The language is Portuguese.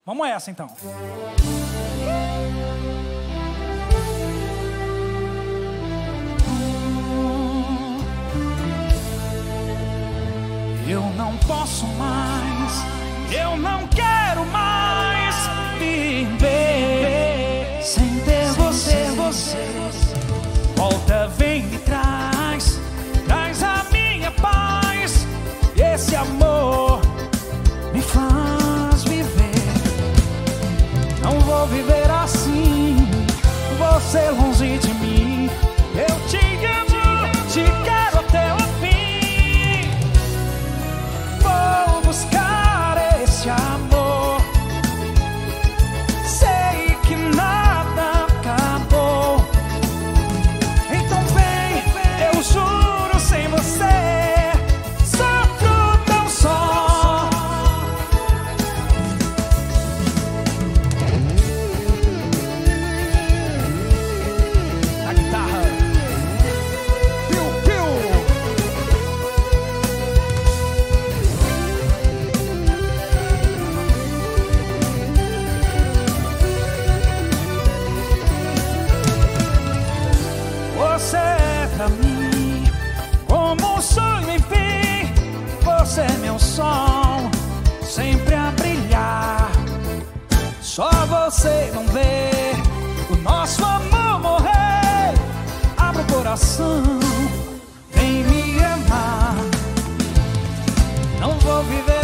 Vamos essa então. Eu não posso mais, eu não quero mais viver sem ter você. Volta, vem, me traz a minha paz. E esse amor me faz viver. Não vou viver assim, você longe de mim. Eu te amo, te quero até o fim. Vou buscar esse amor. Sei que nada acabou. Então vem, eu juro, sem você sofro tão só. Na guitarra, piu, piu. Você é pra mim como um sonho, enfim. Você é meu sol, sempre a brilhar. Só você não vê o nosso amor morrer. Abra o coração, vem me amar. Não vou viver